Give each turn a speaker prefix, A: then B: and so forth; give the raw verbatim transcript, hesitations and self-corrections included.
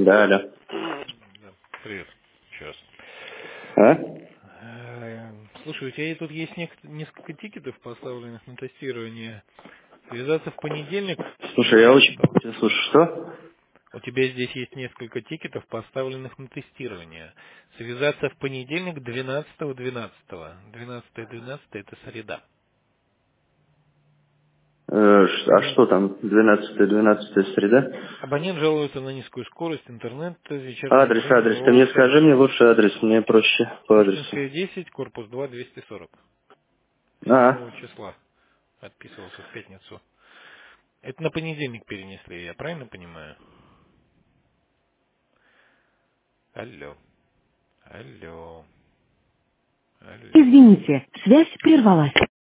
A: Да, алло.
B: Да, привет. Сейчас.
A: А?
B: Э, Слушай, у тебя тут есть нек- несколько тикетов, поставленных на тестирование. Связаться в понедельник
A: Слушай, я очень...
B: двенадцатого.
A: Слушай, что?
B: У тебя здесь есть несколько тикетов, поставленных на тестирование. Связаться в понедельник двенадцатого двенадцатого. двенадцатое двенадцатое это среда.
A: Э, ш- а что там? двенадцатое двенадцатое среда?
B: Абонент жалуется на низкую скорость, интернет, вечернее
A: Адрес,
B: время,
A: адрес. Ты мне
B: роутер
A: скажи
B: сервис.
A: мне лучше адрес, мне проще по адресу.
B: Пушкинская десять, корпус два, двести сорок.
A: А,
B: Седьмого числа. Отписывался в пятницу. Это на понедельник перенесли, я правильно понимаю? Алло. Алло. Алло.
C: Извините, связь прервалась.